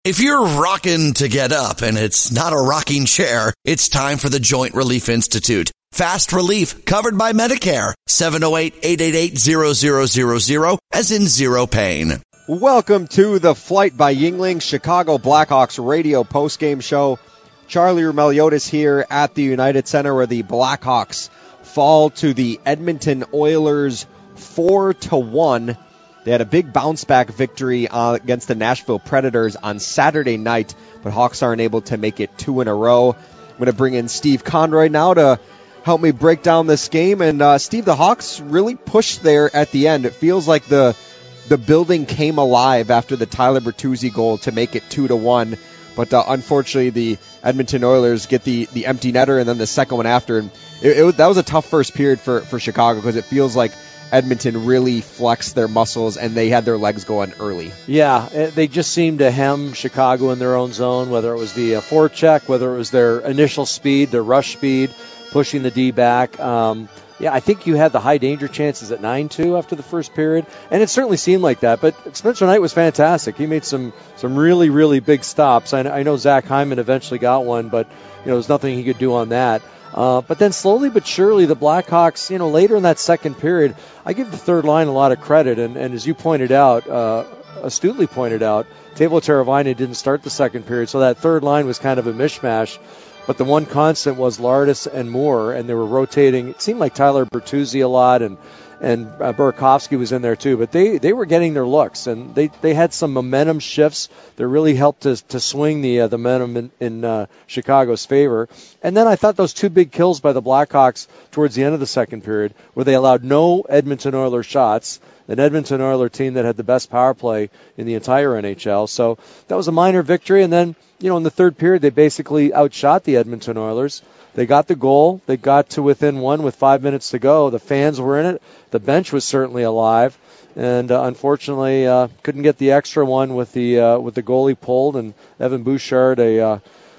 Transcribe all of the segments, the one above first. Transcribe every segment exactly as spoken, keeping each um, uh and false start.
If you're rocking to get up and it's not a rocking chair, it's time for the Joint Relief Institute. Fast relief covered by Medicare. seven oh eight, eight eight eight, zero zero zero zero as in zero pain. Welcome to the Flight by Yuengling Chicago Blackhawks radio postgame show. Charlie Roumeliotis here at the United Center where the Blackhawks fall to the Edmonton Oilers four to one. They had a big bounce-back victory uh, against the Nashville Predators on Saturday night, but Hawks aren't able to make it two in a row. I'm going to bring in Steve Conroy now to help me break down this game. And, uh, Steve, the Hawks really pushed there at the end. It feels like the the building came alive after the Tyler Bertuzzi goal to make it two to one. But uh, unfortunately, the Edmonton Oilers get the, the empty netter and then the second one after. And it, it, that was a tough first period for, for Chicago because it feels like Edmonton really flexed their muscles, and they had their legs going early. Yeah, they just seemed to hem Chicago in their own zone, whether it was the uh, forecheck, whether it was their initial speed, their rush speed, pushing the D back. Um, yeah, I think you had the high danger chances at nine two after the first period, and it certainly seemed like that. But Spencer Knight was fantastic. He made some some really, really big stops. I, I know Zach Hyman eventually got one, but you know, there's nothing he could do on that. Uh, but then slowly but surely, the Blackhawks, you know, later in that second period, I give the third line a lot of credit. And, and as you pointed out, uh, astutely pointed out, Teuvo Teravainen didn't start the second period, so that third line was kind of a mishmash. But the one constant was Lardis and Moore, and they were rotating. It seemed like Tyler Bertuzzi a lot, and and uh, Burakovsky was in there too. But they, they were getting their looks, and they, they had some momentum shifts that really helped to to swing the uh, the momentum in, in uh, Chicago's favor. And then I thought those two big kills by the Blackhawks towards the end of the second period, where they allowed no Edmonton Oilers shots, an Edmonton Oilers team that had the best power play in the entire N H L. So that was a minor victory. And then, you know, in the third period, they basically outshot the Edmonton Oilers. They got the goal. They got to within one with five minutes to go. The fans were in it. The bench was certainly alive. And uh, unfortunately, uh, couldn't get the extra one with the uh, with the goalie pulled. And Evan Bouchard, a uh,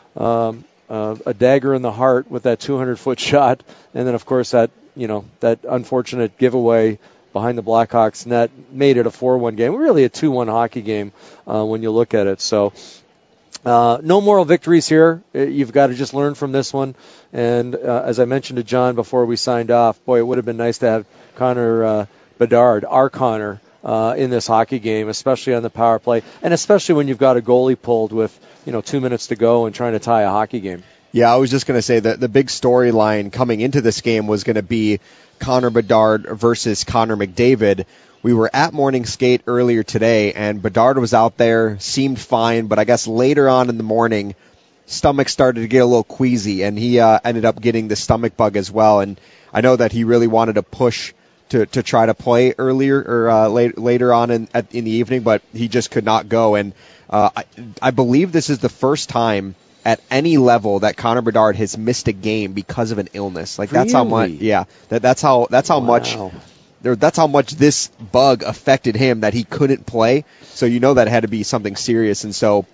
um, uh, a dagger in the heart with that two hundred foot shot. And then, of course, that, you know, that unfortunate giveaway behind the Blackhawks net made it a four one game. Really a two one hockey game uh, when you look at it. So uh, no moral victories here. You've got to just learn from this one. And uh, as I mentioned to John before we signed off, boy, it would have been nice to have Connor uh, Bedard, our Connor, uh, in this hockey game, especially on the power play, and especially when you've got a goalie pulled with, you know, two minutes to go and trying to tie a hockey game. Yeah, I was just going to say that the big storyline coming into this game was going to be Connor Bedard versus Connor McDavid. We were at morning skate earlier today, and Bedard was out there, seemed fine, but I guess later on in the morning, stomach started to get a little queasy, and he uh, ended up getting the stomach bug as well. And I know that he really wanted to push to, to try to play earlier or uh, late, later on in, at, in the evening, but he just could not go. And uh, I, I believe this is the first time at any level that Connor Bedard has missed a game because of an illness. Like that's really? how much, yeah, that, that's how that's how wow. much. That's how much this bug affected him that he couldn't play. So you know that had to be something serious. And so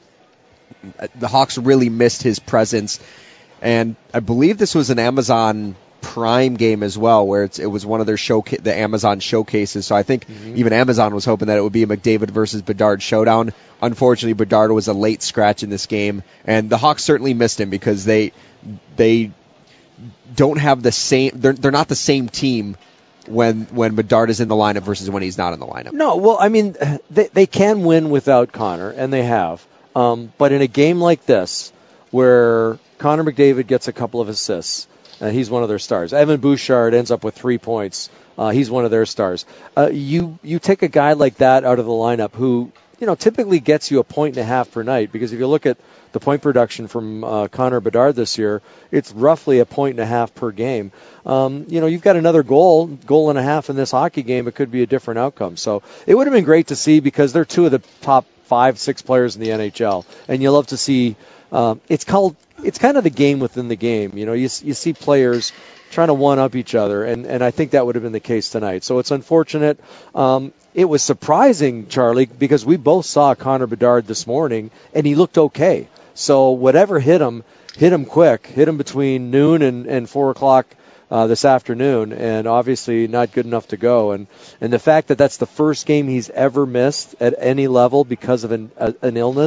the Hawks really missed his presence. And I believe this was an Amazon Prime game as well, where it's, it was one of their show the Amazon showcases. So I think mm-hmm. even Amazon was hoping that it would be a McDavid versus Bedard showdown. Unfortunately, Bedard was a late scratch in this game, and the Hawks certainly missed him because they they don't have the same. They're they're not the same team when when Bedard is in the lineup versus when he's not in the lineup. No, well, I mean, they they can win without Connor, and they have. Um, but in a game like this, where Connor McDavid gets a couple of assists, uh, he's one of their stars. Evan Bouchard ends up with three points. Uh, he's one of their stars. Uh, you you take a guy like that out of the lineup who, you know, typically gets you a point and a half per night, because if you look at the point production from uh, Connor Bedard this year, it's roughly a point and a half per game. Um, you know, you've got another goal, goal and a half in this hockey game. It could be a different outcome. So it would have been great to see, because they're two of the top five, six players in the N H L, and you love to see. Um, it's called. It's kind of the game within the game. You know, you you see players trying to one-up each other, and, and I think that would have been the case tonight. So it's unfortunate. Um, it was surprising, Charlie, because we both saw Connor Bedard this morning, and he looked okay. So whatever hit him, hit him quick, hit him between noon and, and four o'clock uh, this afternoon, and obviously not good enough to go. And, and the fact that that's the first game he's ever missed at any level because of an, a, an illness,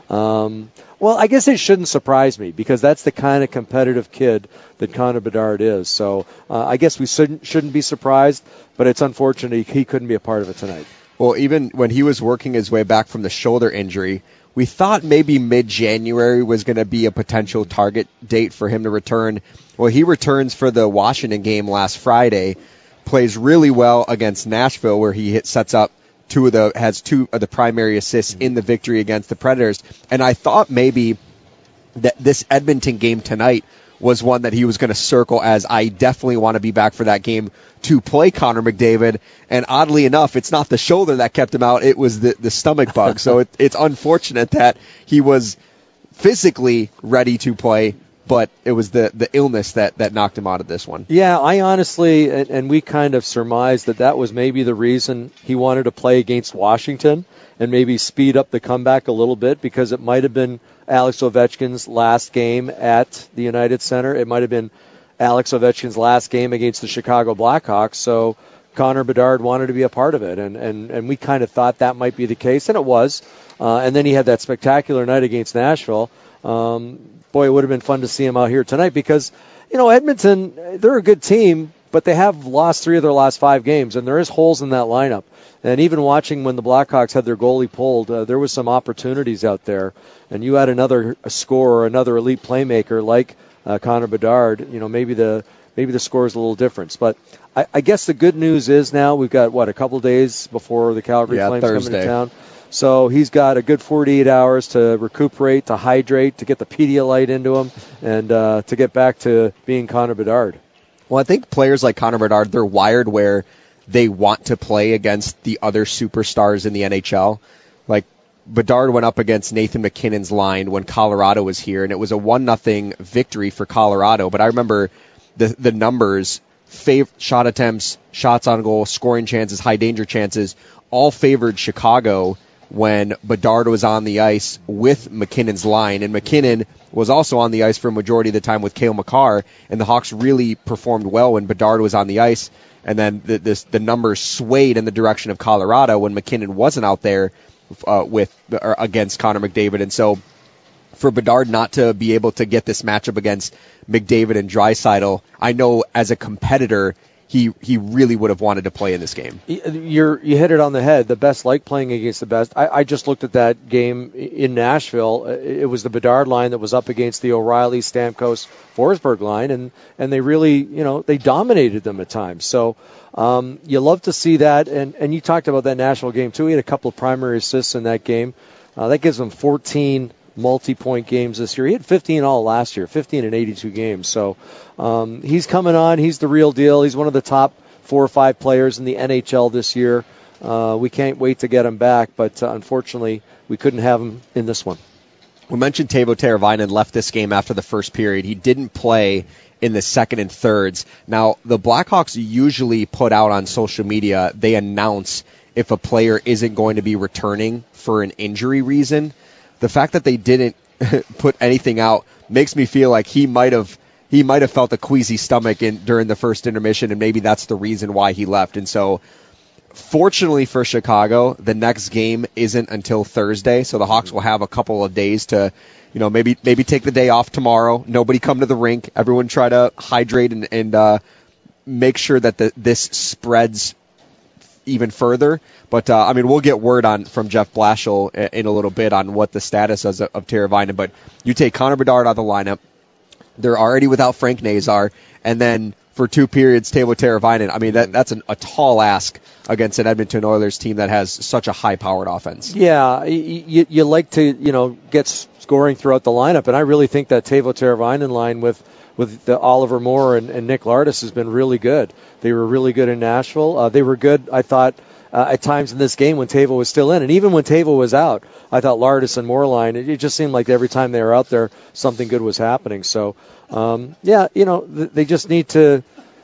Um, well, I guess it shouldn't surprise me because that's the kind of competitive kid that Connor Bedard is. So uh, I guess we shouldn't, shouldn't be surprised, but it's unfortunate he couldn't be a part of it tonight. Well, even when he was working his way back from the shoulder injury, we thought maybe mid-January was going to be a potential target date for him to return. Well, he returns for the Washington game last Friday, plays really well against Nashville where he hit, sets up two of the has two of the primary assists in the victory against the Predators. And I thought maybe that this Edmonton game tonight was one that he was going to circle as I definitely want to be back for that game to play Connor McDavid. And oddly enough, it's not the shoulder that kept him out. It was the, the stomach bug. So it, it's unfortunate that he was physically ready to play, but it was the, the illness that, that knocked him out of this one. Yeah, I honestly, and, and we kind of surmised that that was maybe the reason he wanted to play against Washington and maybe speed up the comeback a little bit because it might have been Alex Ovechkin's last game at the United Center. It might have been Alex Ovechkin's last game against the Chicago Blackhawks. So Connor Bedard wanted to be a part of it, and, and, and we kind of thought that might be the case, and it was. Uh, and then he had that spectacular night against Nashville. Um, boy, it would have been fun to see him out here tonight because, you know, Edmonton, they're a good team, but they have lost three of their last five games, and there is holes in that lineup. And even watching when the Blackhawks had their goalie pulled, uh, there was some opportunities out there. And you had another scorer, another elite playmaker like uh, Connor Bedard. You know, maybe the maybe the score is a little different. But I, I guess the good news is now we've got, what, a couple days before the Calgary yeah, Flames Thursday. come into town. So he's got a good forty-eight hours to recuperate, to hydrate, to get the Pedialyte into him, and uh, to get back to being Connor Bedard. Well, I think players like Connor Bedard, they're wired where they want to play against the other superstars in the N H L. Like, Bedard went up against Nathan McKinnon's line when Colorado was here, and it was a one nothing victory for Colorado. But I remember the the numbers, fav- shot attempts, shots on goal, scoring chances, high danger chances, all favored Chicago when Bedard was on the ice with McKinnon's line. And McKinnon was also on the ice for a majority of the time with Cale Makar, and the Hawks really performed well when Bedard was on the ice. And then the, this, the numbers swayed in the direction of Colorado when McKinnon wasn't out there uh, with or against Connor McDavid. And so for Bedard not to be able to get this matchup against McDavid and Draisaitl, I know as a competitor, he he really would have wanted to play in this game. You're, you hit it on the head. The best like playing against the best. I, I just looked at that game in Nashville. It was the Bedard line that was up against the O'Reilly, Stamkos, Forsberg line, and, and they really, you know, they dominated them at times. So um, you love to see that. And, and you talked about that Nashville game, too. He had a couple of primary assists in that game. Uh, that gives them fourteen multi-point games this year. He had fifteen all last year, fifteen in eighty-two games. So um, he's coming on. He's the real deal. He's one of the top four or five players in the N H L this year. Uh, we can't wait to get him back, but uh, unfortunately, we couldn't have him in this one. We mentioned Teuvo Teravainen left this game after the first period. He didn't play in the second and thirds. Now, the Blackhawks usually put out on social media, they announce if a player isn't going to be returning for an injury reason. The fact that they didn't put anything out makes me feel like he might have he might have felt a queasy stomach in during the first intermission, and maybe that's the reason why he left. And so, fortunately for Chicago, the next game isn't until Thursday, so the Hawks will have a couple of days to, you know, maybe maybe take the day off tomorrow. Nobody come to the rink. Everyone try to hydrate and, and uh, make sure that the, this spreads even further. But, uh, I mean, we'll get word on from Jeff Blashill in a little bit on what the status is of, of Teravainen. But you take Connor Bedard out of the lineup. They're already without Frank Nazar. And then for two periods, Teuvo Teravainen. I mean, that that's an, a tall ask against an Edmonton Oilers team that has such a high-powered offense. Yeah, you, you like to, you know, get scoring throughout the lineup. And I really think that Teuvo Teravainen line with with the Oliver Moore and, and Nick Lardis has been really good. They were really good in Nashville. Uh, they were good, I thought, uh, at times in this game when Teuvo was still in. And even when Teuvo was out, I thought Lardis and Moore line, it, it just seemed like every time they were out there, something good was happening. So, um, yeah, you know, th- they just need to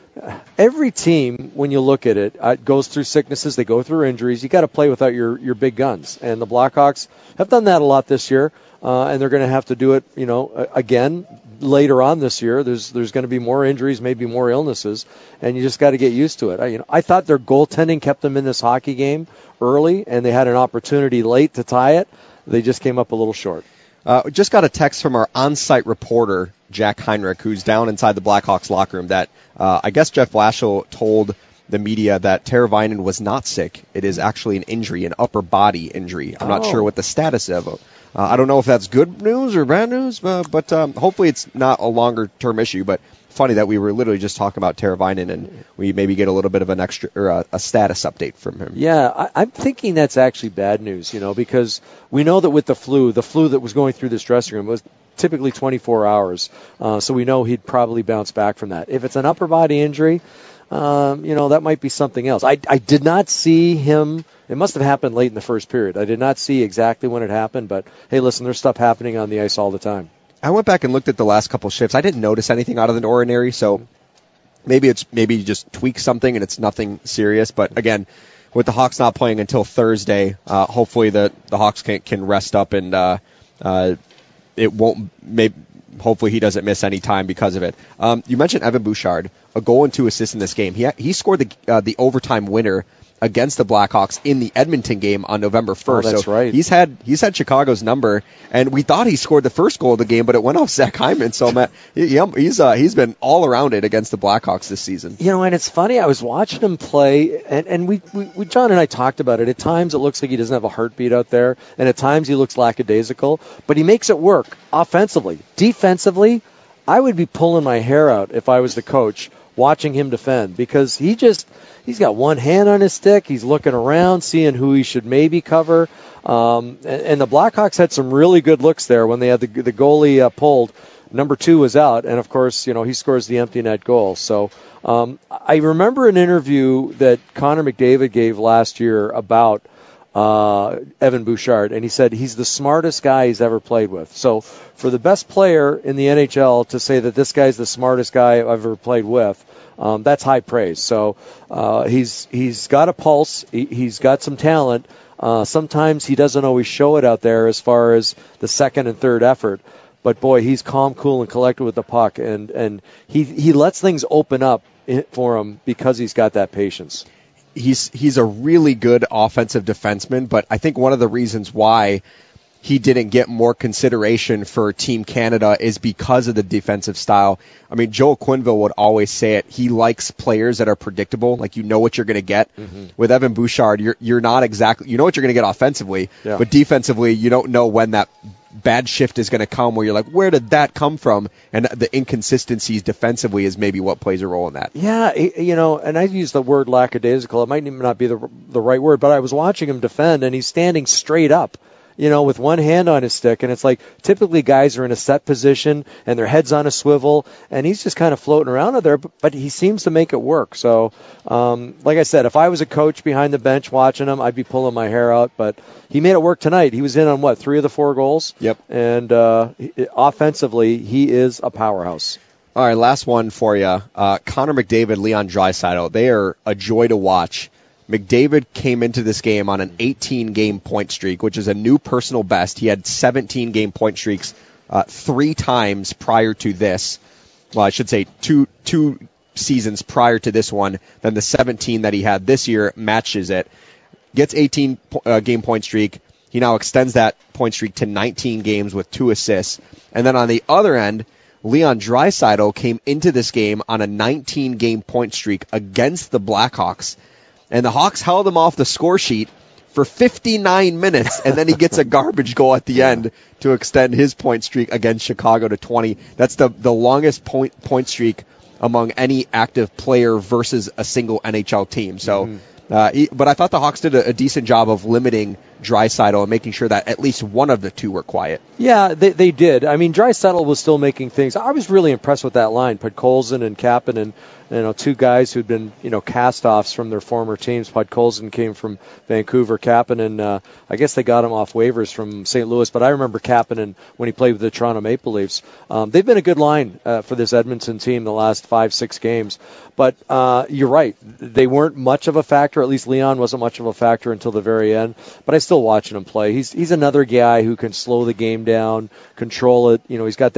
– every team, when you look at it, uh, goes through sicknesses. They go through injuries. You got to play without your, your big guns. And the Blackhawks have done that a lot this year. Uh, and they're going to have to do it, you know, again later on this year. There's there's going to be more injuries, maybe more illnesses, and you just got to get used to it. I, you know, I thought their goaltending kept them in this hockey game early, and they had an opportunity late to tie it. they just came up a little short. Uh, we just got a text from our on-site reporter, Jack Heinrich, who's down inside the Blackhawks locker room, that uh, I guess Jeff Blashill told the media that Teravainen was not sick. It is actually an injury, an upper body injury. I'm not Oh. sure what the status of it. Uh, I don't know if that's good news or bad news, uh, but um, hopefully it's not a longer-term issue. But funny that we were literally just talking about Teravainen, and we maybe get a little bit of an extra or a, a status update from him. Yeah, I, I'm thinking that's actually bad news, you know, because we know that with the flu, the flu that was going through this dressing room was typically twenty-four hours. Uh, so we know he'd probably bounce back from that. If it's an upper body injury, um, you know, that might be something else. I, I did not see him. It must have happened late in the first period. I did not see exactly when it happened, but hey, listen, there's stuff happening on the ice all the time. I went back and looked at the last couple shifts. I didn't notice anything out of the ordinary, so maybe it's maybe you just tweak something and it's nothing serious. But again, with the Hawks not playing until Thursday, uh, hopefully the the Hawks can can rest up and uh, uh, it won't. Maybe hopefully he doesn't miss any time because of it. Um, you mentioned Evan Bouchard, a goal and two assists in this game. He he scored the uh, the overtime winner against the Blackhawks in the Edmonton game on November first. Oh, that's so right. He's had he's had Chicago's number, and we thought he scored the first goal of the game, but it went off Zach Hyman. So Matt, he, he's uh, he's been all around it against the Blackhawks this season. You know, and it's funny. I was watching him play, and, and we, we, we John and I talked about it. At times, it looks like he doesn't have a heartbeat out there, and at times he looks lackadaisical. But he makes it work offensively. Defensively, I would be pulling my hair out if I was the coach watching him defend, because he just he's got one hand on his stick. He's looking around, seeing who he should maybe cover. Um, and, and the Blackhawks had some really good looks there when they had the, the goalie uh, pulled. Number two was out, and of course, you know, he scores the empty net goal. So um, I remember an interview that Connor McDavid gave last year about uh, Evan Bouchard, and he said he's the smartest guy he's ever played with. So for the best player in the N H L to say that this guy's the smartest guy I've ever played with, um, that's high praise. So uh, he's he's got a pulse, he, he's got some talent. Uh, sometimes he doesn't always show it out there as far as the second and third effort. But, boy, he's calm, cool, and collected with the puck, and, and he he lets things open up for him because he's got that patience. He's he's a really good offensive defenseman, but I think one of the reasons why he didn't get more consideration for Team Canada is because of the defensive style. I mean, Joel Quenneville would always say it. He likes players that are predictable, like you know what you're going to get. Mm-hmm. With Evan Bouchard, you're you're not exactly, you know what you're going to get offensively, yeah. But defensively, you don't know when that bad shift is going to come where you're like, where did that come from? And the inconsistencies defensively is maybe what plays a role in that. Yeah, you know, and I use the word lackadaisical. It might not be the the right word, but I was watching him defend, and he's standing straight up, you know, with one hand on his stick. And it's like typically guys are in a set position and their head's on a swivel, and he's just kind of floating around out there, but, but he seems to make it work. So, um, like I said, if I was a coach behind the bench watching him, I'd be pulling my hair out. But he made it work tonight. He was in on, what, three of the four goals? Yep. And uh, offensively, he is a powerhouse. All right, last one for you. Uh, Connor McDavid, Leon Draisaitl, they are a joy to watch. McDavid came into this game on an eighteen-game point streak, which is a new personal best. He had seventeen-game point streaks uh, three times prior to this. Well, I should say two two seasons prior to this one. Then the seventeen that he had this year matches it. Gets eighteen-game point streak. He now extends that point streak to nineteen games with two assists. And then on the other end, Leon Draisaitl came into this game on a nineteen-game point streak against the Blackhawks. And the Hawks held him off the score sheet for fifty-nine minutes, and then he gets a garbage goal at the yeah. end to extend his point streak against Chicago to twenty. That's the, the longest point point streak among any active player versus a single N H L team. So, mm-hmm. uh, he, but I thought the Hawks did a, a decent job of limiting Draisaitl and making sure that at least one of the two were quiet. Yeah, they they did. I mean, Draisaitl was still making things. I was really impressed with that line. Podkolzin and Kapanen, you know, two guys who'd been, you know, cast-offs from their former teams. Podkolzin came from Vancouver. Kapanen, uh, I guess they got him off waivers from Saint Louis, but I remember Kapanen when he played with the Toronto Maple Leafs. Um, they've been a good line uh, for this Edmonton team the last five, six games. But uh, you're right. They weren't much of a factor. At least Leon wasn't much of a factor until the very end. But I still watching him play. He's he's another guy who can slow the game down, control it. You know, he's got that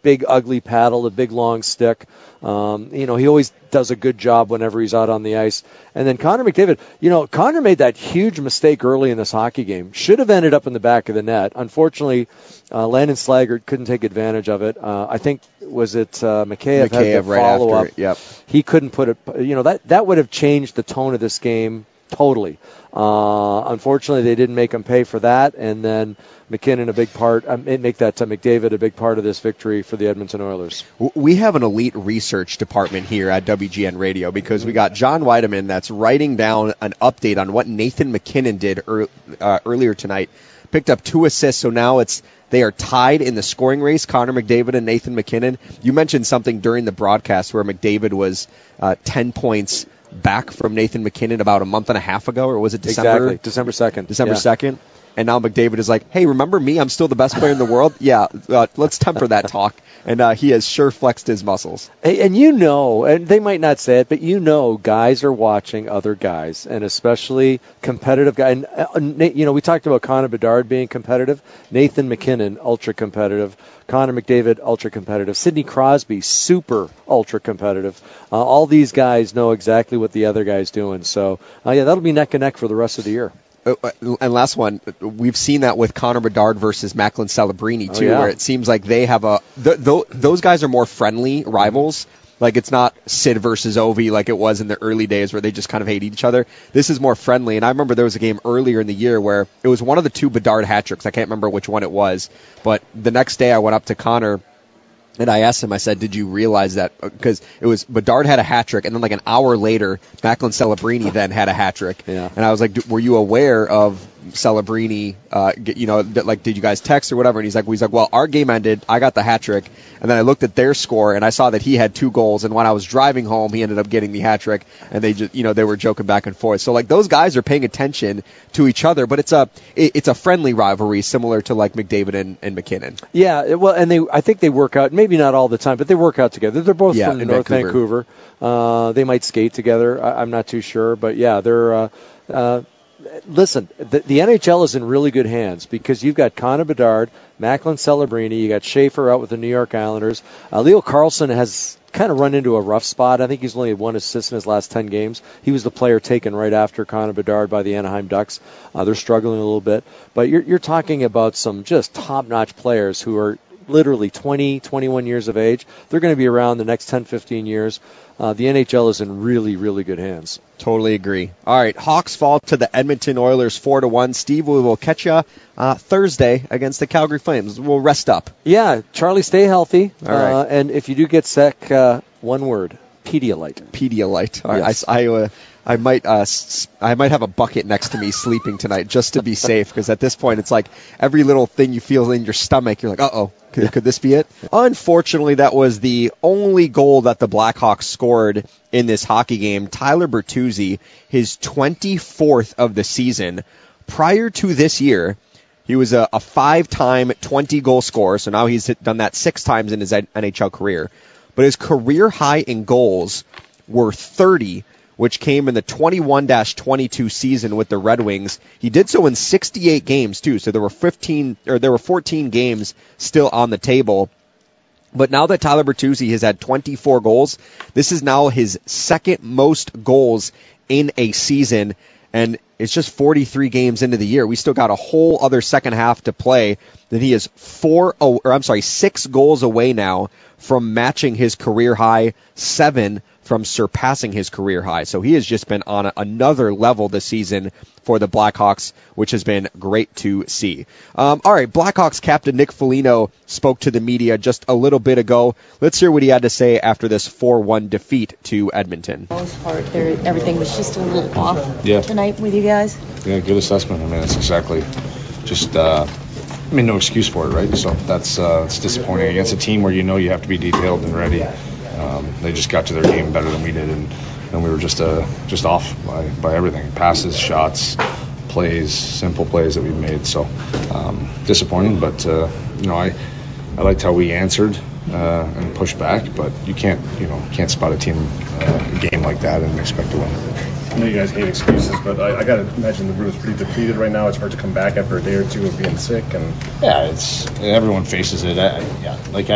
big ugly paddle, the big long stick. Um, you know, he always does a good job whenever he's out on the ice. And then Connor McDavid, you know, Connor made that huge mistake early in this hockey game. Should have ended up in the back of the net. Unfortunately, uh, Landon Slaggert couldn't take advantage of it. Uh, I think, was it uh, Mikheyev, Mikheyev had the right follow-up. after, yep. He couldn't put it, you know, that, that would have changed the tone of this game totally. Uh, unfortunately, they didn't make him pay for that, and then McKinnon a big part, uh, make that uh, McDavid a big part of this victory for the Edmonton Oilers. We have an elite research department here at W G N Radio because we got John Weideman that's writing down an update on what Nathan McKinnon did er, uh, earlier tonight. Picked up two assists, so now it's they are tied in the scoring race, Connor McDavid and Nathan McKinnon. You mentioned something during the broadcast where McDavid was uh, ten points back from Nathan McKinnon about a month and a half ago, or was it December? Exactly, December second. December yeah. second. And now McDavid is like, hey, remember me? I'm still the best player in the world. Yeah, uh, let's temper that talk. And uh, he has sure flexed his muscles. And you know, and they might not say it, but you know guys are watching other guys, and especially competitive guys. And, uh, you know, we talked about Connor Bedard being competitive. Nathan McKinnon, ultra competitive. Connor McDavid, ultra competitive. Sidney Crosby, super ultra competitive. Uh, all these guys know exactly what the other guy's doing. So, uh, yeah, that'll be neck and neck for the rest of the year. And last one, we've seen that with Connor Bedard versus Macklin Celebrini, too, oh, yeah. where it seems like they have a th- th- those guys are more friendly rivals. Like, it's not Sid versus Ovi like it was in the early days where they just kind of hated each other. This is more friendly. And I remember there was a game earlier in the year where it was one of the two Bedard hat tricks. I can't remember which one it was. But the next day I went up to Connor and I asked him, I said, did you realize that? Because it was Bedard had a hat trick, and then like an hour later, Macklin Celebrini then had a hat trick. Yeah. And I was like, were you aware of Celebrini? Uh, get, you know, like, did you guys text or whatever? And he's like, well, he's like, well, our game ended. I got the hat trick, and then I looked at their score, and I saw that he had two goals. And when I was driving home, he ended up getting the hat trick, and they just, you know, they were joking back and forth. So like those guys are paying attention to each other, but it's a it, it's a friendly rivalry, similar to like McDavid and, and McKinnon. Yeah, well, and they I think they work out. Maybe not all the time, but they work out together. They're both Yeah, from in North Vancouver. Vancouver. Uh, they might skate together. I, I'm not too sure, but yeah, they're. Uh, uh, listen, the, the N H L is in really good hands because you've got Connor Bedard, Macklin Celebrini, you got Schaefer out with the New York Islanders. Uh, Leo Carlsson has kind of run into a rough spot. I think he's only had one assist in his last ten games. He was the player taken right after Connor Bedard by the Anaheim Ducks. Uh, they're struggling a little bit, but you're, you're talking about some just top-notch players who are literally twenty, twenty-one years of age. They're going to be around the next ten, fifteen years. Uh, the N H L is in really, really good hands. Totally agree. All right, Hawks fall to the Edmonton Oilers four to one. Steve, we will catch you uh, Thursday against the Calgary Flames. We'll rest up. Yeah, Charlie, stay healthy. All right. Uh, and if you do get sick, uh, one word, Pedialyte. Pedialyte. All right, Yes. I, I, uh, I might uh, s- I might have a bucket next to me sleeping tonight just to be safe, because at this point it's like every little thing you feel in your stomach, you're like, uh-oh, could, could this be it? Unfortunately, that was the only goal that the Blackhawks scored in this hockey game. Tyler Bertuzzi, his twenty-fourth of the season. Prior to this year, he was a, a five-time twenty-goal scorer, so now he's hit, done that six times in his N H L career. But his career high in goals were thirty, which came in the twenty-one twenty-two season with the Red Wings. He did so in sixty-eight games too, so there were fifteen or there were fourteen games still on the table. But now that Tyler Bertuzzi has had twenty-four goals, this is now his second most goals in a season, and it's just forty-three games into the year. We still got a whole other second half to play. Then he is four, oh, or I'm sorry, six goals away now from matching his career high, seven from surpassing his career high. So he has just been on a, another level this season for the Blackhawks, which has been great to see. Um, all right, Blackhawks captain Nick Foligno spoke to the media just a little bit ago. Let's hear what he had to say after this four one defeat to Edmonton. For the most part, there, everything was just a little off Yeah. tonight with you guys. Yeah, good assessment. I mean, it's exactly just, uh, I mean, no excuse for it, right? So that's uh, it's disappointing against a team where you know you have to be detailed and ready. Um, they just got to their game better than we did, and, and we were just uh, just off by, by everything. Passes, shots, plays, simple plays that we made. So um, disappointing, but, uh, you know, I I liked how we answered uh, and pushed back, but you can't, you know, can't spot a team uh, a game like that and expect to win. I know you guys hate excuses, but I, I got to imagine the room's pretty depleted right now. It's hard to come back after a day or two of being sick. And Yeah, it's everyone faces it. I, yeah, like I,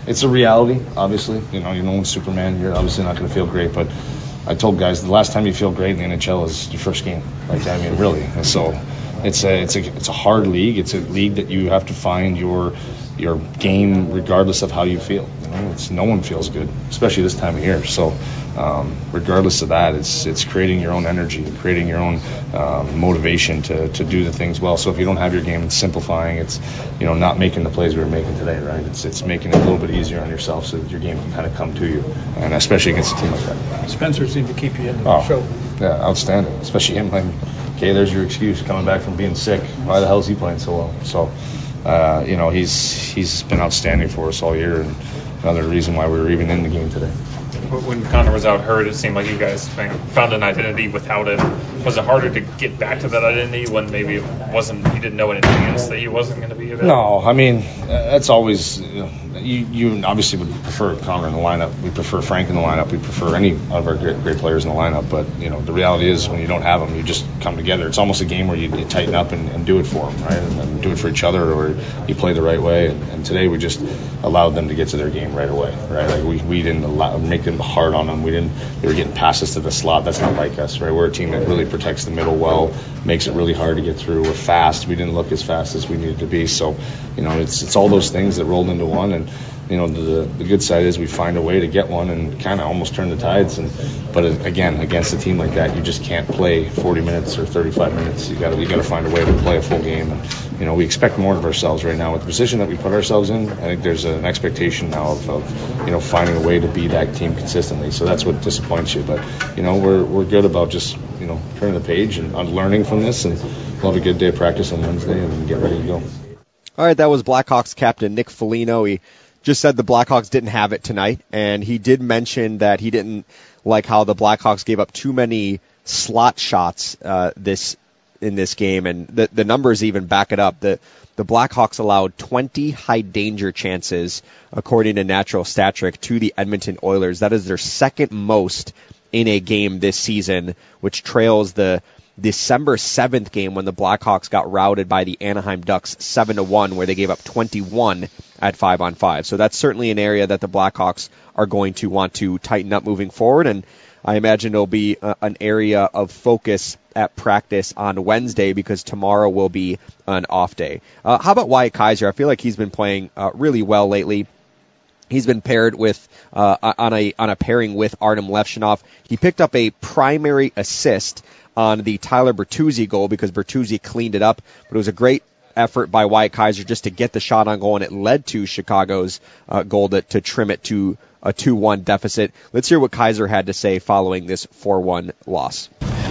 it's a reality, obviously. You know, you're no one's Superman. You're obviously not going to feel great, but I told guys the last time you feel great in the N H L is your first game. Like, I mean, really. And so it's a it's a it's a hard league. It's a league that you have to find your your game regardless of how you feel. You know, it's no one feels good, especially this time of year. So um, regardless of that, it's it's creating your own energy, creating your own um, motivation to, to do the things well. So if you don't have your game, it's simplifying. It's, you know, not making the plays we were making today, right? It's it's making it a little bit easier on yourself so that your game can kind of come to you, and especially against a team like that. Spencer seemed to keep you in the oh, show. Yeah, outstanding. Especially him. Like, okay, there's your excuse coming back from being sick. Why the hell is he playing so well? So. Uh, you know, he's he's been outstanding for us all year, and another reason why we were even in the game today. When Connor was out hurt, it seemed like you guys found an identity without it. Was it harder to get back to that identity when maybe it wasn't, you didn't know in advance that he wasn't going to be available? No, I mean, that's always, you know, you, you obviously would prefer Connor in the lineup. We prefer Frank in the lineup. We prefer any of our great, great players in the lineup. But, you know, the reality is when you don't have them, you just come together. It's almost a game where you, you tighten up and, and do it for them, right? And, and do it for each other, or you play the right way. And, and today we just allowed them to get to their game right away, right? Like we, we didn't allow, make them hard on them. We didn't, they were getting passes to the slot. That's not like us, right? We're a team that really protects the middle well, makes it really hard to get through. We're fast. We didn't look as fast as we needed to be. So, you know, it's it's all those things that rolled into one. And, you know, the the good side is we find a way to get one and kind of almost turn the tides. And but again, against a team like that, you just can't play forty minutes or thirty-five minutes. You got to you got to find a way to play a full game. And, you know, we expect more of ourselves right now with the position that we put ourselves in. I think there's an expectation now of, of you know, finding a way to be that team consistently. So that's what disappoints you. But, you know, we're we're good about just, you know, turning the page and learning from this, and we'll have a good day of practice on Wednesday and get ready to go. All right, that was Blackhawks captain Nick Foligno. He just said the Blackhawks didn't have it tonight, and he did mention that he didn't like how the Blackhawks gave up too many slot shots uh, this in this game, and the the numbers even back it up. The the Blackhawks allowed twenty high danger chances, according to Natural Stat Trick, to the Edmonton Oilers. That is their second most in a game this season, which trails the December seventh game when the Blackhawks got routed by the Anaheim Ducks seven to one, where they gave up twenty-one at five on five. So that's certainly an area that the Blackhawks are going to want to tighten up moving forward, and I imagine it'll be a, an area of focus at practice on Wednesday, because tomorrow will be an off day. Uh, how about Wyatt Kaiser? I feel like he's been playing uh, really well lately. He's been paired with uh, on a on a pairing with Artem Levshunov. He picked up a primary assist on the Tyler Bertuzzi goal because Bertuzzi cleaned it up, but it was a great effort by Wyatt Kaiser just to get the shot on goal, and it led to Chicago's uh, goal to, to trim it to a two one deficit. Let's hear what Kaiser had to say following this four one loss.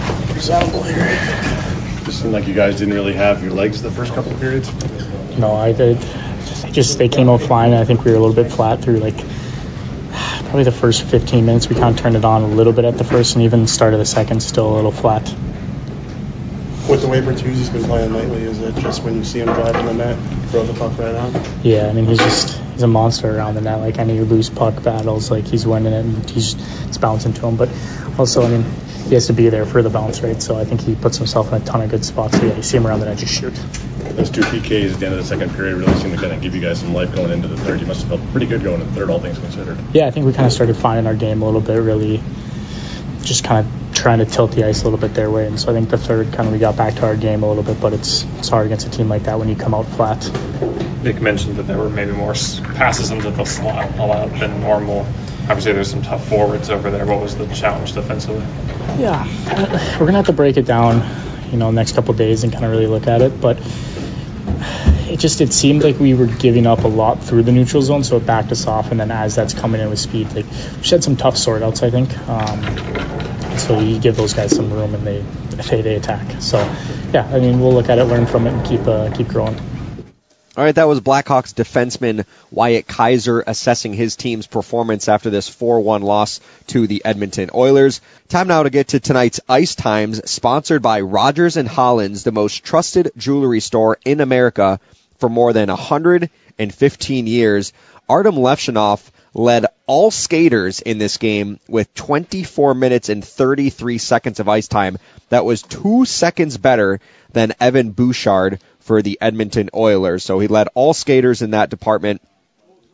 It just seemed like you guys didn't really have your legs the first couple of periods. No, I did. Just they came out flying, and I think we were a little bit flat through like probably the first fifteen minutes. We kind of turned it on a little bit at the first, and even started the second still a little flat. With the way Bertuzzi's been playing lately, is it just when you see him driving the net, throw the puck right on? Yeah, I mean, he's just he's a monster around the net. Like any loose puck battles, like he's winning it, and he's it's bouncing to him. But also, I mean, he has to be there for the bounce rate, so I think he puts himself in a ton of good spots. So yeah, you see him around the net, just shoot. Those two P Ks at the end of the second period really seemed to kind of give you guys some life going into the third. You must have felt pretty good going into the third, all things considered. Yeah, I think we kind of started finding our game a little bit, really just kind of trying to tilt the ice a little bit their way. And so I think the third, kind of we got back to our game a little bit, but it's it's hard against a team like that when you come out flat. Nick mentioned that there were maybe more passes into the slot allowed than normal. Obviously, there's some tough forwards over there. What was the challenge defensively? Yeah, we're going to have to break it down, you know, next couple of days and kind of really look at it. But it just it seemed like we were giving up a lot through the neutral zone, so it backed us off. And then as that's coming in with speed, like we just had some tough sort outs, I think. Um, so you give those guys some room, and they they, they attack. So yeah, I mean, we'll look at it, learn from it, and keep uh, keep growing. All right, that was Blackhawks defenseman Wyatt Kaiser assessing his team's performance after this four one loss to the Edmonton Oilers. Time now to get to tonight's Ice Times, sponsored by Rogers and Hollins, the most trusted jewelry store in America for more than one hundred fifteen years. Artem Levshunov led all skaters in this game with twenty-four minutes and thirty-three seconds of ice time. That was two seconds better than Evan Bouchard for the Edmonton Oilers. So he led all skaters in that department.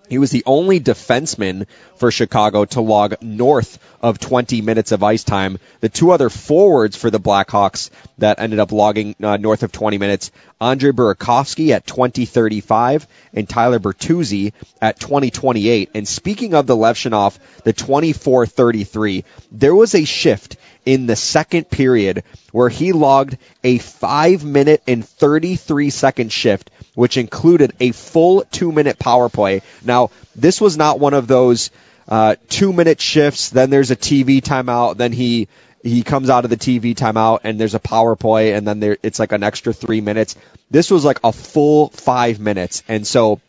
He was the only defenseman for Chicago to log north of twenty minutes of ice time. The two other forwards for the Blackhawks that ended up logging uh, north of twenty minutes, Andre Burakovsky at twenty thirty-five and Tyler Bertuzzi at twenty twenty-eight. And speaking of the Levshunov, the twenty-four thirty-three, there was a shift in the second period where he logged a five minute and thirty-three second shift, which included a full two-minute power play. Now, this was not one of those uh, two-minute shifts, then there's a T V timeout, then he he comes out of the T V timeout, and there's a power play, and then there, it's like an extra three minutes. This was like a full five minutes, and so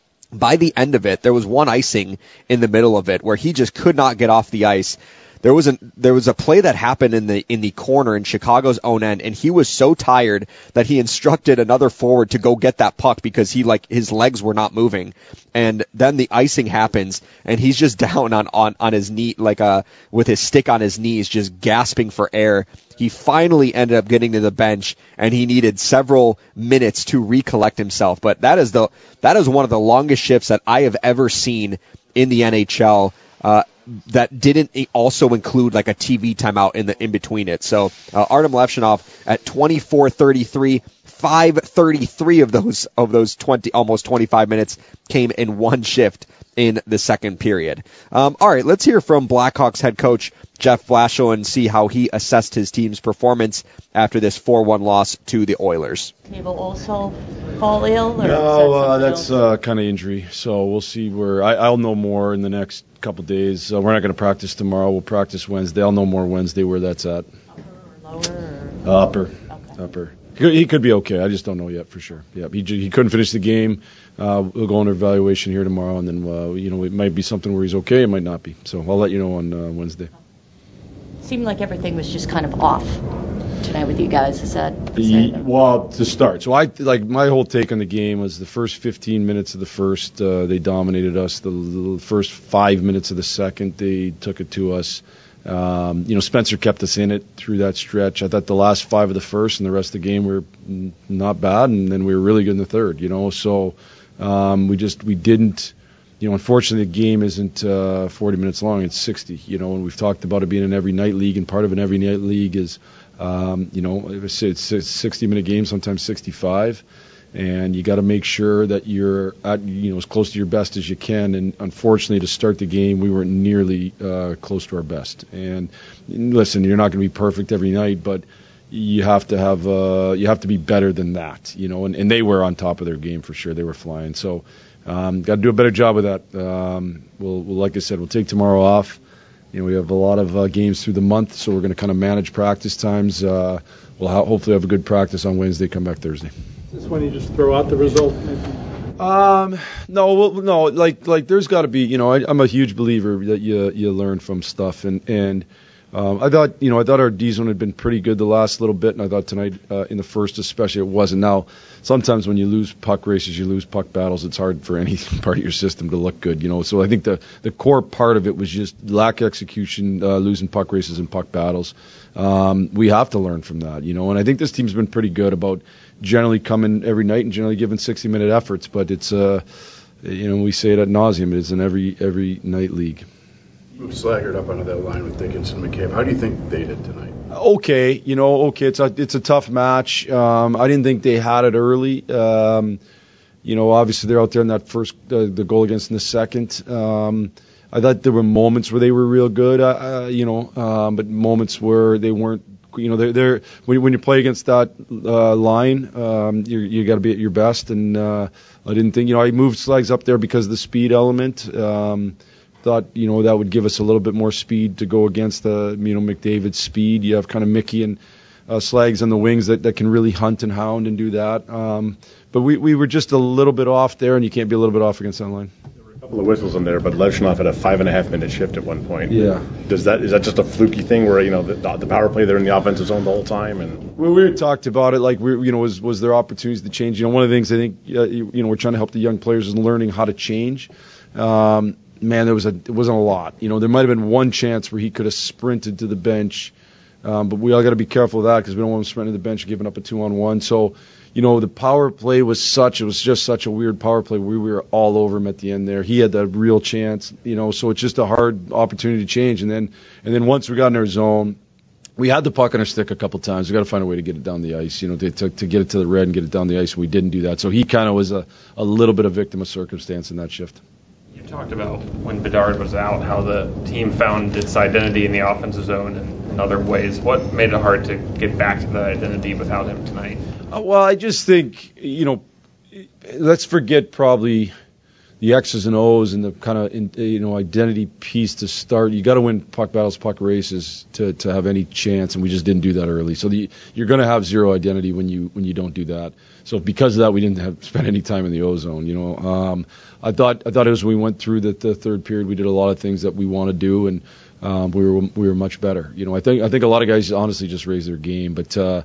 by the end of it, there was one icing in the middle of it where he just could not get off the ice. There was a there was a play that happened in the in the corner in Chicago's own end, and he was so tired that he instructed another forward to go get that puck because he like his legs were not moving. And then the icing happens, and he's just down on on, on his knee, like a with his stick on his knees, just gasping for air. He finally ended up getting to the bench, and he needed several minutes to recollect himself. But that is the that is one of the longest shifts that I have ever seen in the N H L. Uh, that didn't also include like a T V timeout in the in between it. So uh, Artem Levshunov at twenty-four thirty-three, five thirty-three of those of those twenty almost twenty-five minutes came in one shift in the second period. Um, all right, let's hear from Blackhawks head coach Jeff Blashill and see how he assessed his team's performance after this four one loss to the Oilers. Table also fall ill? Or no, uh, that's uh, kind of injury. So we'll see where I, I'll know more in the next couple days. Uh, we're not going to practice tomorrow. We'll practice Wednesday. I'll know more Wednesday where that's at. Upper or lower? Or? Uh, upper. Okay. Upper. He could be okay. I just don't know yet for sure. Yeah, he he couldn't finish the game. Uh, we'll go under evaluation here tomorrow, and then uh, you know it might be something where he's okay. It might not be. So I'll let you know on uh, Wednesday. Seemed like everything was just kind of off tonight with you guys. Is that? Is the, that well, to start. So I like my whole take on the game was the first fifteen minutes of the first, uh, they dominated us. The, the first five minutes of the second, they took it to us. Um, you know, Spencer kept us in it through that stretch. I thought the last five of the first and the rest of the game were not bad, and then we were really good in the third. You know, so um, we just we didn't. You know, unfortunately, the game isn't uh, forty minutes long; it's sixty. You know, and we've talked about it being an every night league, and part of an every night league is, um, you know, it's a sixty minute game, sometimes sixty-five. And you got to make sure that you're at, you know, as close to your best as you can. And unfortunately, to start the game, we weren't nearly uh, close to our best. And listen, you're not going to be perfect every night, but you have to have uh, you have to be better than that, you know. And, and they were on top of their game for sure. They were flying. So um, got to do a better job with that. Um, we'll, we'll, like I said, we'll take tomorrow off. You know, we have a lot of uh, games through the month, so we're going to kind of manage practice times. Uh, we'll ha- hopefully have a good practice on Wednesday. Come back Thursday. Is this when you just throw out the result? Um, no, well, no, like, like there's got to be, you know, I, I'm a huge believer that you, you learn from stuff. And, and, um, I thought, you know, I thought our D zone had been pretty good the last little bit. And I thought tonight, uh, in the first, especially, it wasn't. Now, sometimes when you lose puck races, you lose puck battles, it's hard for any part of your system to look good, you know. So I think the, the core part of it was just lack execution, uh, losing puck races and puck battles. Um, we have to learn from that, you know, and I think this team's been pretty good about generally coming every night and generally giving sixty minute efforts, but it's, uh, you know, we say it ad nauseum, it's an every, every night league. Moved Slaggert up onto that line with Dickinson and McCabe. How do you think they did tonight? Okay, you know, okay, it's a it's a tough match. Um, I didn't think they had it early. Um, you know, obviously they're out there in that first uh, the goal against in the second. Um, I thought there were moments where they were real good, uh, uh, you know, um, but moments where they weren't. You know, they're, they're when, when you play against that uh, line, um, you you got to be at your best. And uh, I didn't think, you know, I moved Slags up there because of the speed element. Um, Thought, you know, that would give us a little bit more speed to go against the, you know, McDavid's speed. You have kind of Mickey and uh, Slags on the wings that, that can really hunt and hound and do that. Um, but we, we were just a little bit off there, and you can't be a little bit off against that line. There were a couple of whistles in there, but Levshunov had a five and a half minute shift at one point. Yeah. Does that is that just a fluky thing where, you know, the, the power play they're in the offensive zone the whole time? And well, we talked about it, like, we, you know, was was there opportunities to change? You know, one of the things I think, uh, you, you know, we're trying to help the young players is learning how to change. Um, Man, there was a it wasn't a lot. You know, there might have been one chance where he could have sprinted to the bench, um, but we all got to be careful of that because we don't want him sprinting to the bench and giving up a two-on-one. So, you know, the power play was such, it was just such a weird power play. We were all over him at the end there. He had the real chance, you know, so it's just a hard opportunity to change. And then, and then once we got in our zone, we had the puck on our stick a couple times. We got to find a way to get it down the ice, you know, to, to, to get it to the red and get it down the ice, and we didn't do that. So he kind of was a, a little bit of victim of circumstance in that shift. You talked about when Bedard was out, how the team found its identity in the offensive zone and in other ways. What made it hard to get back to that identity without him tonight? Uh, well, I just think, you know, let's forget probably the X's and O's and the kind of, you know, identity piece to start. You got to win puck battles, puck races to, to have any chance, and we just didn't do that early. So the, you're going to have zero identity when you when you don't do that. So because of that, we didn't have spend any time in the O zone. You know, um, I thought I thought as we went through the, the third period, we did a lot of things that we want to do, and um, we were we were much better. You know, I think I think a lot of guys honestly just raised their game, but. Uh,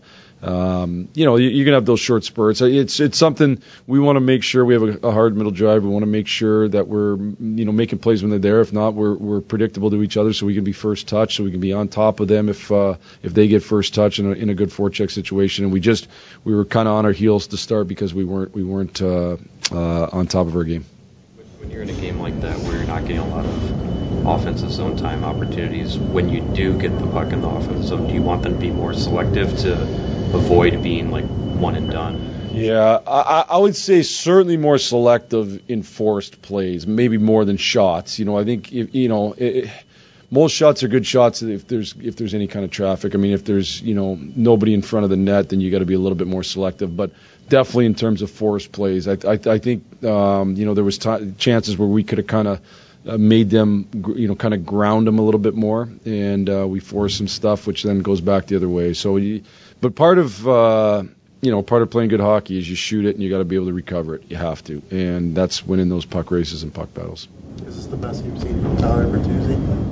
Um, you know, you're going to have those short spurts. It's it's something we want to make sure we have a, a hard middle drive. We want to make sure that we're, you know, making plays when they're there. If not, we're we're predictable to each other, so we can be first touch, so we can be on top of them if uh, if they get first touch in a, in a good forecheck situation. And we just we were kind of on our heels to start because we weren't we weren't uh, uh, on top of our game. When you're in a game like that where you're not getting a lot of offensive zone time opportunities, when you do get the puck in the offensive zone, do you want them to be more selective to avoid being like one and done? Yeah, I, I would say certainly more selective in forced plays, maybe more than shots. You know, I think if, you know it, most shots are good shots if there's if there's any kind of traffic. I mean, if there's you know nobody in front of the net, then you got to be a little bit more selective. But definitely in terms of forced plays, I I, I think um, you know there was t- chances where we could have kind of. Uh, made them, you know, kind of ground them a little bit more, and uh, we forced some stuff, which then goes back the other way. So, you, but part of, uh, you know, part of playing good hockey is you shoot it and you got to be able to recover it. You have to, and that's winning those puck races and puck battles. Is this the best you've seen from Tyler Bertuzzi?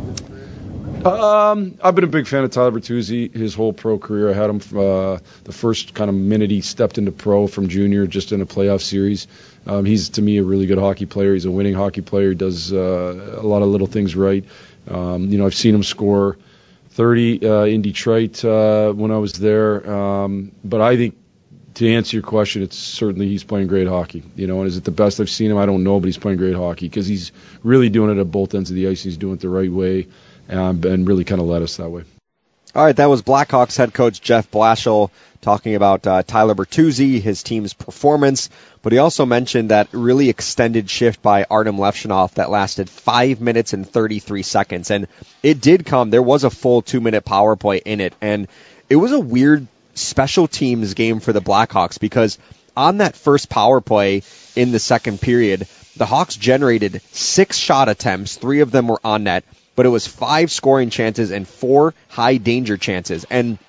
Um, I've been a big fan of Tyler Bertuzzi his whole pro career. I had him uh, the first kind of minute he stepped into pro from junior, just in a playoff series. Um, he's, to me, a really good hockey player. He's a winning hockey player. He does uh, a lot of little things right. Um, you know, I've seen him score thirty uh, in Detroit uh, when I was there. Um, but I think, to answer your question, it's certainly he's playing great hockey. You know, and is it the best I've seen him? I don't know, but he's playing great hockey because he's really doing it at both ends of the ice. He's doing it the right way um, and really kind of led us that way. All right, that was Blackhawks head coach Jeff Blashill talking about uh, Tyler Bertuzzi, his team's performance, but he also mentioned that really extended shift by Artem Levshunov that lasted five minutes and thirty-three seconds, and it did come. There was a full two-minute power play in it, and it was a weird special teams game for the Blackhawks because on that first power play in the second period, the Hawks generated six shot attempts, three of them were on net, but it was five scoring chances and four high danger chances. And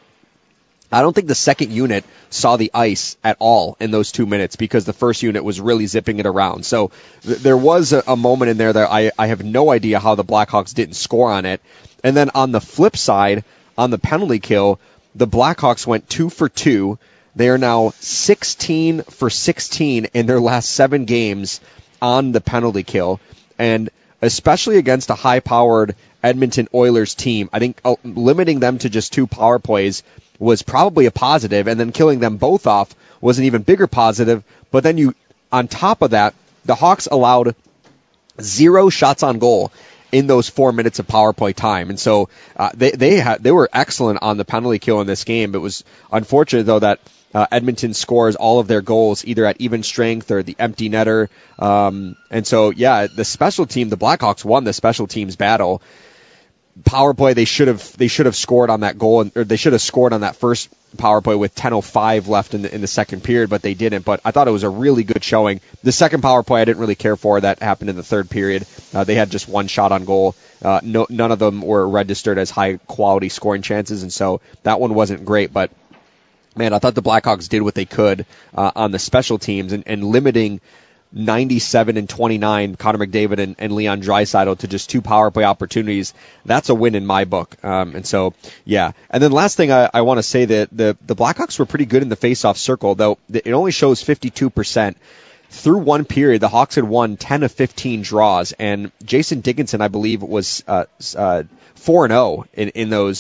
I don't think the second unit saw the ice at all in those two minutes because the first unit was really zipping it around. So th- there was a, a moment in there that I, I have no idea how the Blackhawks didn't score on it. And then on the flip side, on the penalty kill, the Blackhawks went two for two. They are now sixteen for sixteen in their last seven games on the penalty kill. And especially against a high-powered Edmonton Oilers team, I think uh, limiting them to just two power plays was probably a positive, and then killing them both off was an even bigger positive. But then you, on top of that, the Hawks allowed zero shots on goal in those four minutes of power play time, and so uh, they they had they were excellent on the penalty kill in this game. It was unfortunate though that uh, Edmonton scores all of their goals either at even strength or the empty netter, um, and so yeah, the special team, the Blackhawks won the special teams battle. Power play, they should have they should have scored on that goal, or they should have scored on that first power play with ten oh five left in the, in the second period, but they didn't. But I thought it was a really good showing. The second power play I didn't really care for. That happened in the third period. Uh, they had just one shot on goal. Uh, no, none of them were registered as high quality scoring chances, and so that one wasn't great. But man, I thought the Blackhawks did what they could uh, on the special teams and, and limiting ninety-seven and twenty-nine, Connor McDavid and, and Leon Draisaitl to just two power play opportunities. That's a win in my book. Um, and so, yeah. And then last thing I, I want to say that the, the Blackhawks were pretty good in the face-off circle, though it only shows fifty-two percent. Through one period, the Hawks had won ten of fifteen draws, and Jason Dickinson, I believe, was uh, uh, four and oh in, in those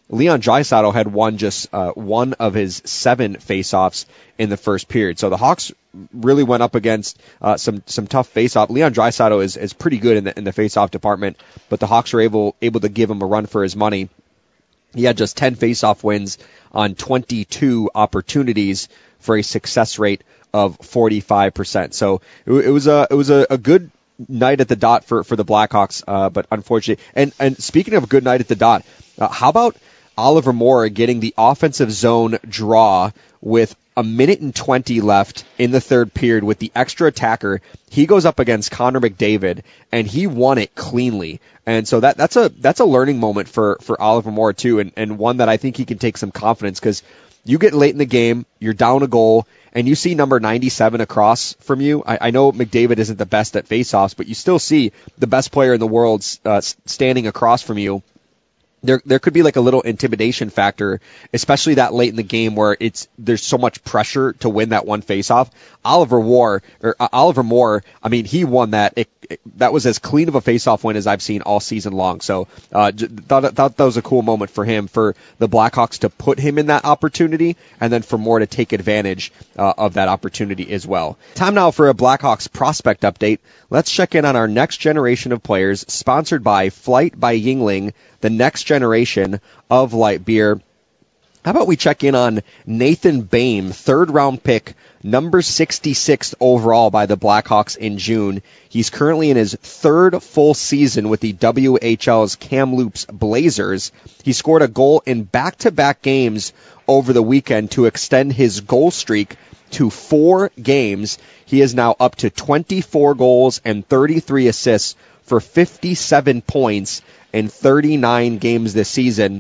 Leon Draisaitl had won just uh, one of his seven faceoffs in the first period. So the Hawks really went up against uh, some some tough faceoff. Leon Draisaitl is is pretty good in the in the faceoff department, but the Hawks were able able to give him a run for his money. He had just ten faceoff wins on twenty-two opportunities for a success rate of forty-five percent. So it, it was a it was a, a good night at the dot for for the Blackhawks, uh, but unfortunately. And and speaking of a good night at the dot, uh, how about Oliver Moore getting the offensive zone draw with a minute and twenty left in the third period with the extra attacker? He goes up against Connor McDavid, and he won it cleanly. And so that that's a that's a learning moment for, for Oliver Moore, too, and, and one that I think he can take some confidence, because you get late in the game, you're down a goal, and you see number ninety-seven across from you. I, I know McDavid isn't the best at faceoffs, but you still see the best player in the world uh, standing across from you. There, there could be like a little intimidation factor, especially that late in the game where it's there's so much pressure to win that one faceoff. Oliver Moore, or uh, Oliver Moore, I mean, he won that. It, it, that was as clean of a faceoff win as I've seen all season long. So, uh, thought thought that was a cool moment for him, for the Blackhawks to put him in that opportunity, and then for Moore to take advantage uh, of that opportunity as well. Time now for a Blackhawks prospect update. Let's check in on our next generation of players, sponsored by Flight by Yuengling, the next generation of light beer. How about we check in on Nathan Bain, third round pick, number sixty-six overall by the Blackhawks in June. He's currently in his third full season with the W H L's Kamloops Blazers. He scored a goal in back-to-back games over the weekend to extend his goal streak to four games. He is now up to twenty-four goals and thirty-three assists for fifty-seven points in thirty-nine games this season.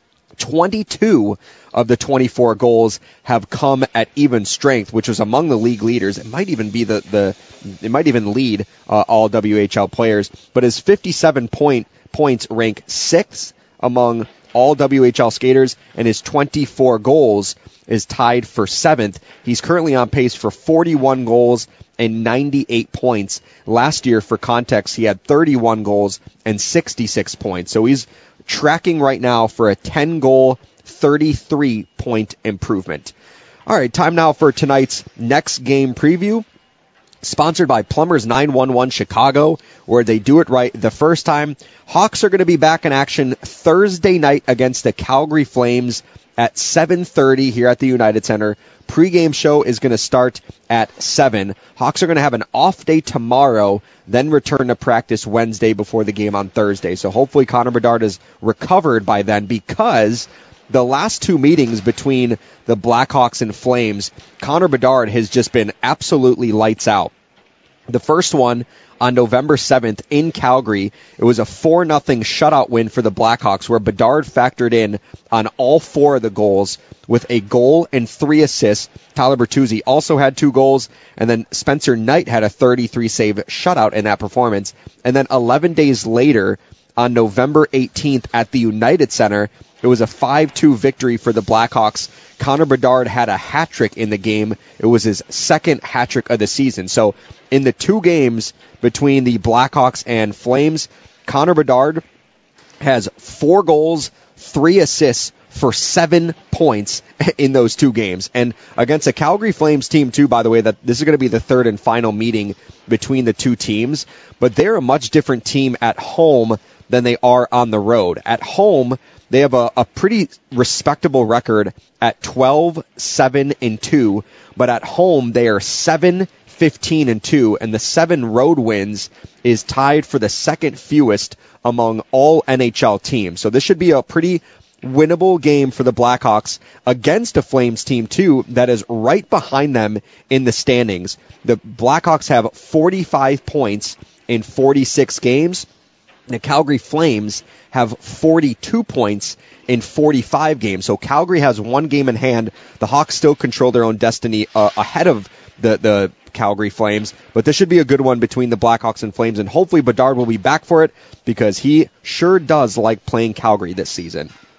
twenty-two of the twenty-four goals have come at even strength, which was among the league leaders. It might even be the, the it might even lead uh, all W H L players. But his fifty-seven point points rank sixth among all W H L skaters, and his twenty-four goals is tied for seventh. He's currently on pace for forty-one goals and ninety-eight points. Last year, for context, he had thirty-one goals and sixty-six points. So he's tracking right now for a ten-goal, thirty-three point improvement. All right, time now for tonight's next game preview, sponsored by Plumbers nine one one Chicago, where they do it right the first time. Hawks are going to be back in action Thursday night against the Calgary Flames at seven thirty here at the United Center. Pre-game show is going to start at seven. Hawks are going to have an off day tomorrow, then return to practice Wednesday before the game on Thursday. So hopefully Connor Bedard is recovered by then, because the last two meetings between the Blackhawks and Flames, Connor Bedard has just been absolutely lights out. The first one on November seventh in Calgary, it was a four nothing shutout win for the Blackhawks, where Bedard factored in on all four of the goals with a goal and three assists. Tyler Bertuzzi also had two goals, and then Spencer Knight had a thirty-three save shutout in that performance. And then eleven days later, on November eighteenth at the United Center, it was a five two victory for the Blackhawks. Connor Bedard had a hat trick in the game. It was his second hat trick of the season. So in the two games between the Blackhawks and Flames, Connor Bedard has four goals, three assists for seven points in those two games. And against a Calgary Flames team, too, by the way, that this is going to be the third and final meeting between the two teams. But they're a much different team at home than they are on the road. At home, they have a, a pretty respectable record at twelve, seven, and two. But at home, they are seven, fifteen, and two. And the seven road wins is tied for the second fewest among all N H L teams. So this should be a pretty winnable game for the Blackhawks against a Flames team, too, that is right behind them in the standings. The Blackhawks have forty-five points in forty-six games. The Calgary Flames have forty-two points in forty-five games. So Calgary has one game in hand. The Hawks still control their own destiny uh, ahead of the, the Calgary Flames. But this should be a good one between the Blackhawks and Flames. And hopefully Bedard will be back for it, because he sure does like playing Calgary this season.